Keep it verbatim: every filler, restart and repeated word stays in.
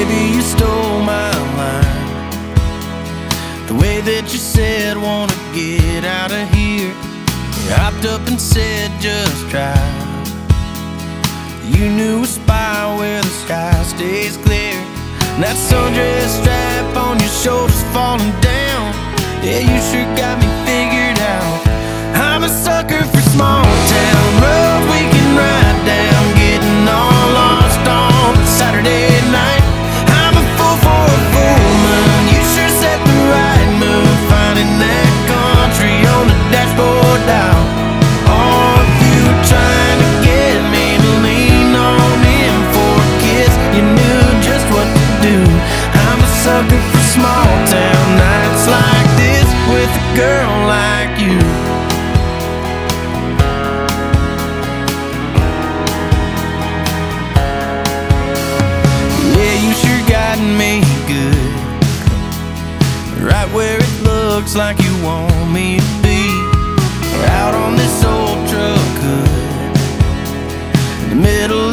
Baby, you stole my line. The way that you said, wanna get out of here. You hopped up and said, just drive. You knew a spot where the sky stays clear. And that sundress strap on your shoulders falling down. Yeah, you sure got me figured out. I'm a sucker for small town roads we can ride down, getting all lost on Saturday night. I'm a fool for a full moon. You sure set the right mood, finding that country on the dashboard dial. Or if you were trying to get me to lean on in for a kiss, you knew just what to do. I'm a sucker for small town nights like this with a girl like you. Me good, right where it looks like you want me to be. Out on this old truck hood in the middle